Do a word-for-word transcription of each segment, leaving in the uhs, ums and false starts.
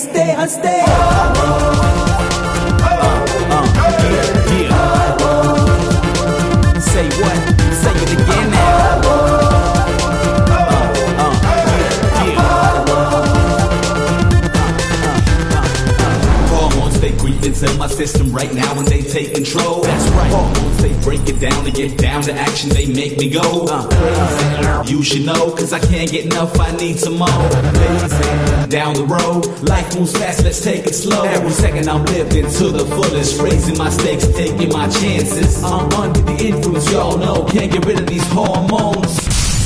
हंसते हंसते Say what? Say it again now. Hormones, they creep into my system right now and they take control. That's right. Hormones, they break it down to get down to action. They make me go uh, crazy. You should know, cause I can't get enough. I need some more. Lazy. Down the road, life moves fast, let's take it slow. Every second I'm living to the fullest, raising my stakes, taking my chances. I'm under the influence, y'all know. Can't get rid of these hormones.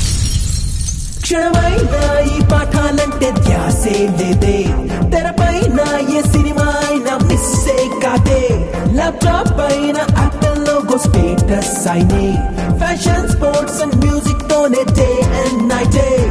క్షణమైనా ఈ పాఠాలంటే ధ్యాసే లేదే తెరపైన ఏ cinema అయినా మిస్సే కాదే laptop పైన Apple logo status అయినే fashion sports and music తోనే day and night